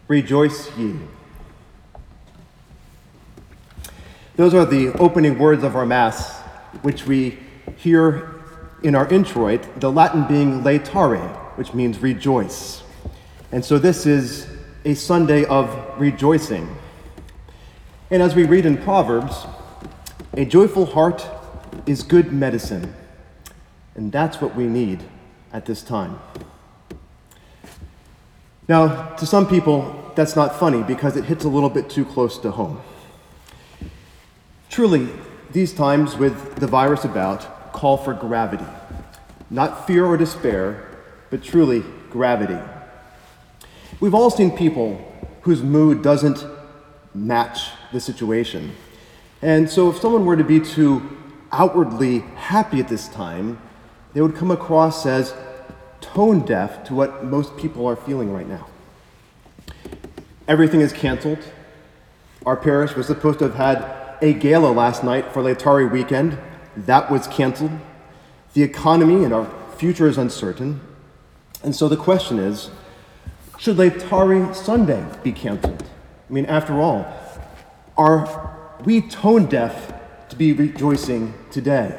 Rejoice ye. Those are the opening words of our Mass, which we hear in our introit, the Latin being laetare, which means rejoice. And so this is a Sunday of rejoicing. And as we read in Proverbs, a joyful heart is good medicine. And that's what we need at this time. Now, to some people, that's not funny because it hits a little bit too close to home. Truly, these times with the virus about call for gravity. Not fear or despair, but truly gravity. We've all seen people whose mood doesn't match the situation. And so if someone were to be too outwardly happy at this time, they would come across as tone deaf to what most people are feeling right now. Everything is canceled. Our parish was supposed to have had a gala last night for Laetare weekend. That was canceled. The economy and our future is uncertain. And so the question is, should Laetare Sunday be canceled? I mean, after all, are we tone deaf to be rejoicing today?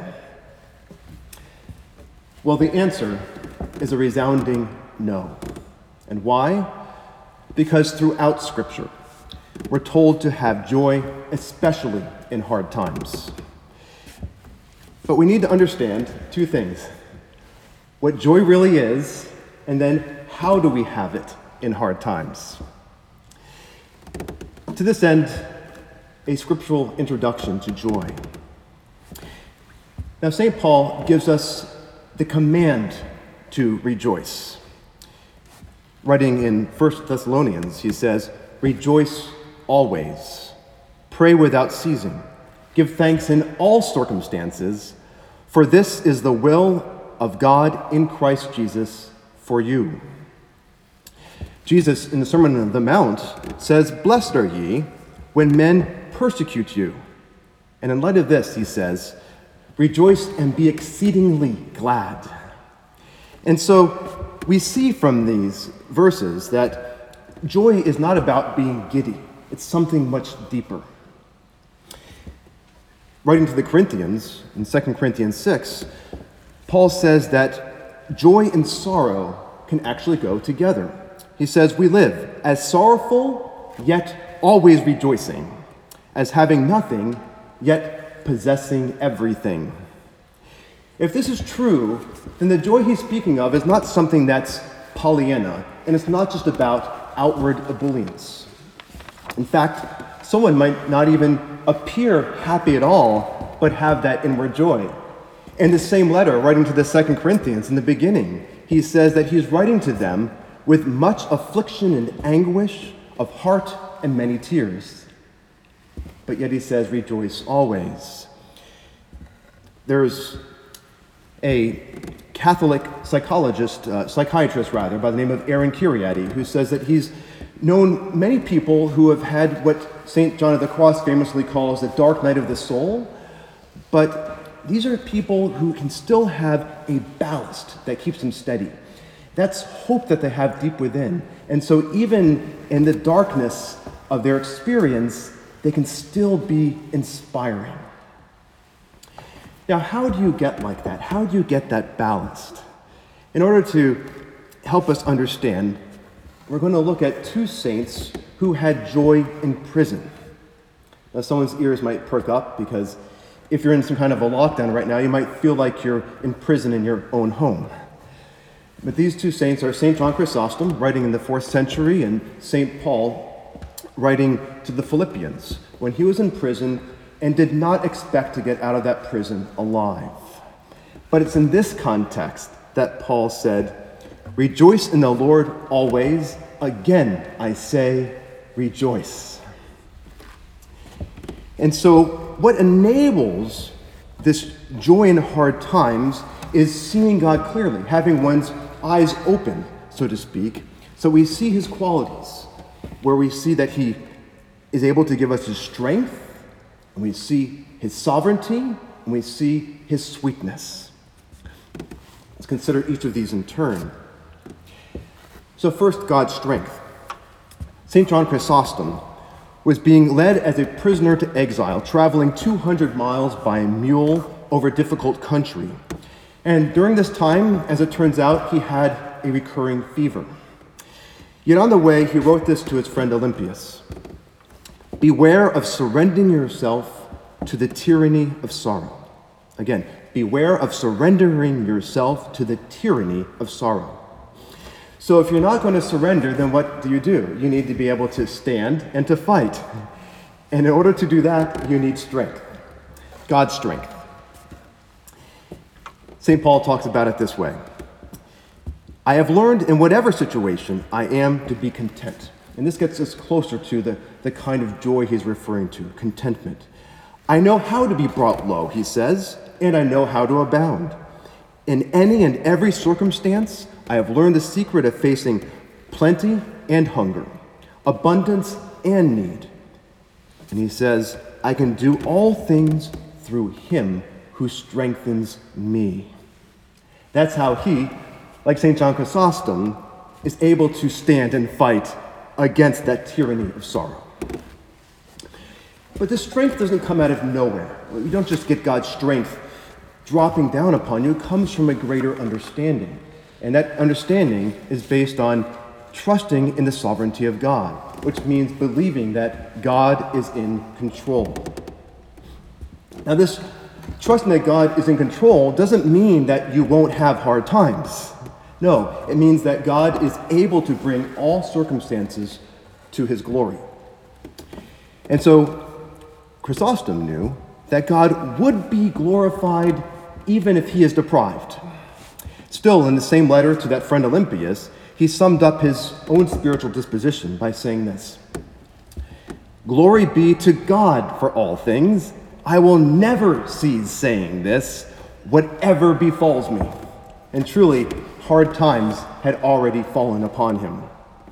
Well, the answer is a resounding no. And why? Because throughout Scripture, we're told to have joy, especially in hard times. But we need to understand two things: what joy really is, and then how do we have it in hard times? To this end, a scriptural introduction to joy. Now, St. Paul gives us the command to rejoice. Writing in 1 Thessalonians, he says, "Rejoice always, pray without ceasing, give thanks in all circumstances, for this is the will of God in Christ Jesus for you." Jesus, in the Sermon on the Mount, says, "Blessed are ye when men persecute you." And in light of this, he says, "Rejoice and be exceedingly glad." And so we see from these verses that joy is not about being giddy. It's something much deeper. Writing to the Corinthians, in 2 Corinthians 6, Paul says that joy and sorrow can actually go together. He says, "We live as sorrowful, yet always rejoicing, as having nothing, yet possessing everything." If this is true, then the joy he's speaking of is not something that's Pollyanna, and it's not just about outward ebullience. In fact, someone might not even appear happy at all, but have that inward joy. In the same letter, writing to the 2 Corinthians, in the beginning, he says that he's writing to them with much affliction and anguish of heart and many tears. But yet he says, "Rejoice always." There's a Catholic psychiatrist by the name of Aaron Kheriaty, who says that he's known many people who have had what St. John of the Cross famously calls the dark night of the soul, but these are people who can still have a ballast that keeps them steady. That's hope that they have deep within. And so even in the darkness of their experience, they can still be inspiring. Now, how do you get like that? How do you get that ballast? In order to help us understand, we're going to look at two saints who had joy in prison. Now, someone's ears might perk up because if you're in some kind of a lockdown right now, you might feel like you're in prison in your own home. But these two saints are St. John Chrysostom, writing in the 4th century, and St. Paul, writing to the Philippians when he was in prison and did not expect to get out of that prison alive. But it's in this context that Paul said, "Rejoice in the Lord always. Again, I say, rejoice." And so what enables this joy in hard times is seeing God clearly, having one's eyes open, so to speak. So we see his qualities, where we see that he is able to give us his strength, and we see his sovereignty, and we see his sweetness. Let's consider each of these in turn. So first, God's strength. St. John Chrysostom was being led as a prisoner to exile, traveling 200 miles by mule over difficult country. And during this time, as it turns out, he had a recurring fever. Yet on the way, he wrote this to his friend Olympius: "Beware of surrendering yourself to the tyranny of sorrow." Again, beware of surrendering yourself to the tyranny of sorrow. So if you're not going to surrender, then what do? You need to be able to stand and to fight. And in order to do that, you need strength, God's strength. St. Paul talks about it this way: "I have learned in whatever situation I am to be content." And this gets us closer to the kind of joy he's referring to, contentment. "I know how to be brought low," he says, "and I know how to abound. In any and every circumstance, I have learned the secret of facing plenty and hunger, abundance and need." And he says, "I can do all things through him who strengthens me." That's how he, like St. John Chrysostom, is able to stand and fight against that tyranny of sorrow. But this strength doesn't come out of nowhere. You don't just get God's strength dropping down upon you. It comes from a greater understanding. And that understanding is based on trusting in the sovereignty of God, which means believing that God is in control. Now, this trusting that God is in control doesn't mean that you won't have hard times. No, it means that God is able to bring all circumstances to his glory. And so Chrysostom knew that God would be glorified even if he is deprived. Still, in the same letter to that friend Olympius, he summed up his own spiritual disposition by saying this: "Glory be to God for all things. I will never cease saying this, whatever befalls me." And truly, hard times had already fallen upon him.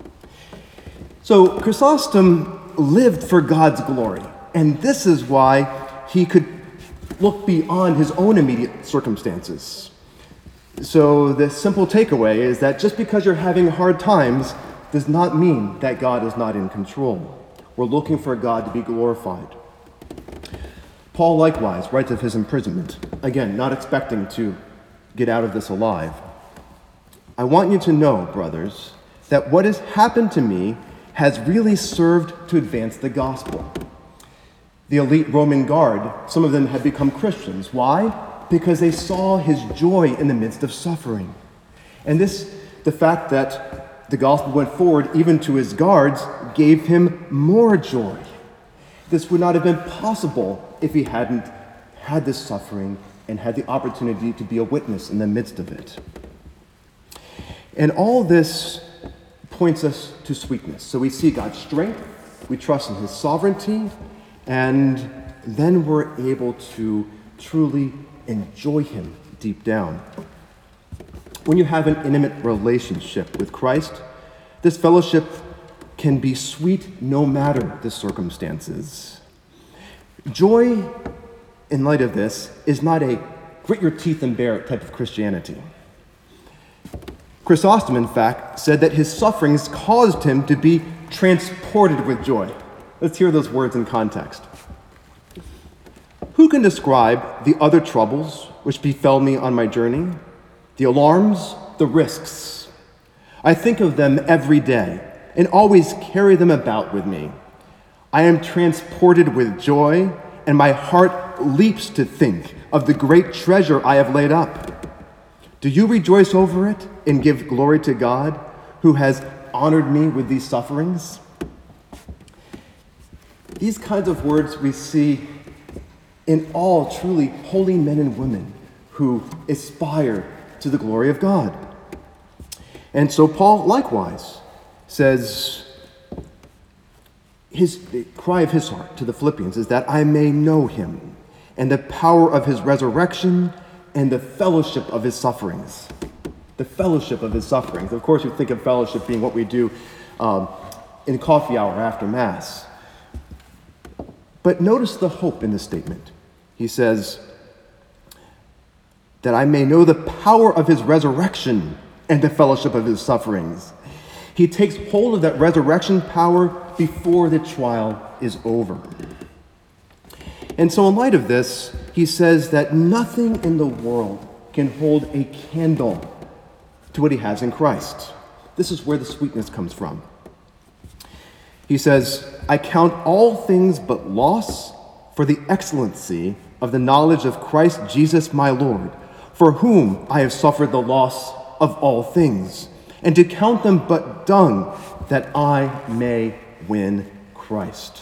So Chrysostom lived for God's glory, and this is why he could look beyond his own immediate circumstances. So the simple takeaway is that just because you're having hard times does not mean that God is not in control. We're looking for God to be glorified. Paul likewise writes of his imprisonment, again, not expecting to get out of this alive. "I want you to know, brothers, that what has happened to me has really served to advance the gospel." The elite Roman guard, some of them had become Christians. Why? Because they saw his joy in the midst of suffering. And the fact that the gospel went forward even to his guards, gave him more joy. This would not have been possible if he hadn't had this suffering and had the opportunity to be a witness in the midst of it. And all this points us to sweetness. So we see God's strength, we trust in his sovereignty, and then we're able to truly enjoy him deep down. When you have an intimate relationship with Christ, this fellowship can be sweet no matter the circumstances. Joy, in light of this, is not a grit your teeth and bear it type of Christianity. Chrysostom, in fact, said that his sufferings caused him to be transported with joy. Let's hear those words in context. "Who can describe the other troubles which befell me on my journey? The alarms, the risks. I think of them every day and always carry them about with me. I am transported with joy, and my heart leaps to think of the great treasure I have laid up. Do you rejoice over it and give glory to God, who has honored me with these sufferings?" These kinds of words we see in all truly holy men and women who aspire to the glory of God. And so Paul likewise says, the cry of his heart to the Philippians is that I may know him and the power of his resurrection and the fellowship of his sufferings. The fellowship of his sufferings. Of course, we think of fellowship being what we do in coffee hour after Mass. But notice the hope in this statement. He says, that I may know the power of his resurrection and the fellowship of his sufferings. He takes hold of that resurrection power before the trial is over. And so in light of this, he says that nothing in the world can hold a candle to what he has in Christ. This is where the sweetness comes from. He says, I count all things but loss for the excellency of the knowledge of Christ Jesus my Lord, for whom I have suffered the loss of all things, and to count them but dung, that I may win Christ.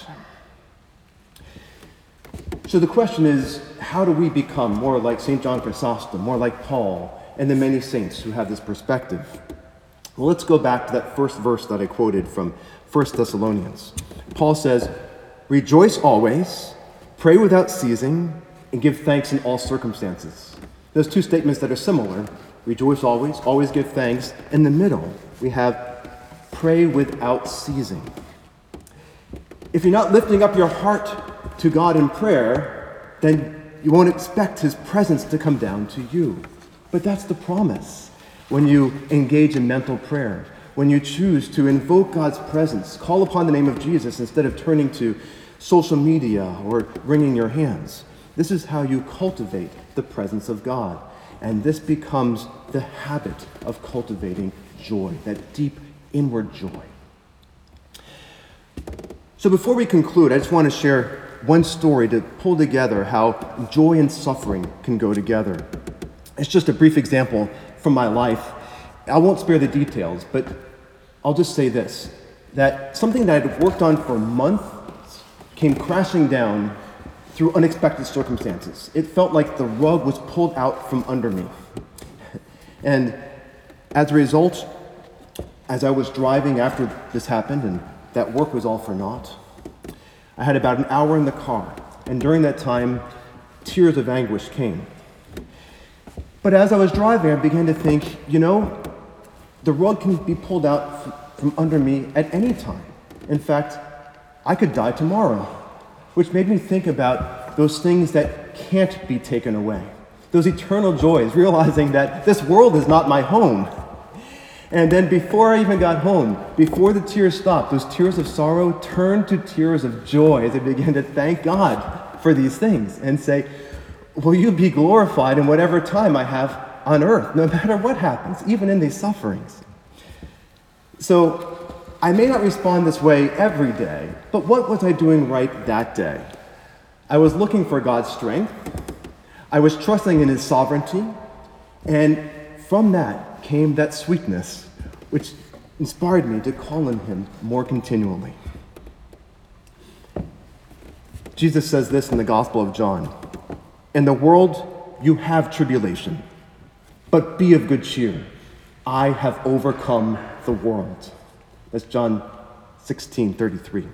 So the question is, how do we become more like St. John Chrysostom, more like Paul, and the many saints who have this perspective? Well, let's go back to that first verse that I quoted from 1 Thessalonians. Paul says, rejoice always, pray without ceasing, and give thanks in all circumstances. Those two statements that are similar, rejoice always give thanks. In the middle, we have pray without ceasing. If you're not lifting up your heart to God in prayer, then you won't expect his presence to come down to you. But that's the promise. When you engage in mental prayer, when you choose to invoke God's presence, call upon the name of Jesus instead of turning to social media or wringing your hands. This is how you cultivate the presence of God. And this becomes the habit of cultivating joy, that deep inward joy. So before we conclude, I just want to share one story to pull together how joy and suffering can go together. It's just a brief example from my life. I won't spare the details, but I'll just say this, that something that I'd worked on for months came crashing down through unexpected circumstances. It felt like the rug was pulled out from under me. And as a result, as I was driving after this happened and that work was all for naught, I had about an hour in the car, and during that time, tears of anguish came. But as I was driving, I began to think, the rug can be pulled out from under me at any time. In fact, I could die tomorrow, which made me think about those things that can't be taken away, those eternal joys, realizing that this world is not my home. And then before I even got home, before the tears stopped, those tears of sorrow turned to tears of joy as I began to thank God for these things and say, will you be glorified in whatever time I have on earth, no matter what happens, even in these sufferings. So I may not respond this way every day, but what was I doing right that day? I was looking for God's strength. I was trusting in his sovereignty. And from that came that sweetness, which inspired me to call on him more continually. Jesus says this in the Gospel of John, in the world you have tribulation, but be of good cheer. I have overcome the world. That's John 16:33.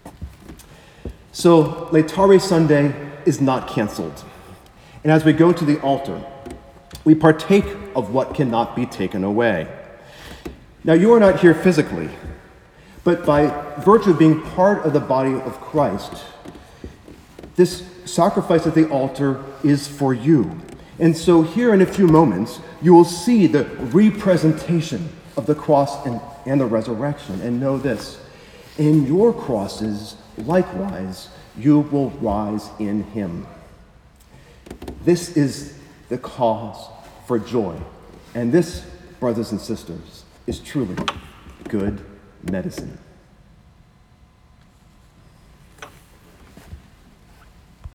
So Laetare Sunday is not canceled. And as we go to the altar, we partake of what cannot be taken away. Now, you are not here physically, but by virtue of being part of the body of Christ, this sacrifice at the altar is for you. And so here in a few moments, you will see the representation of the cross and the resurrection. And know this, in your crosses, likewise, you will rise in him. This is the cause for joy. And this, brothers and sisters, is truly good medicine.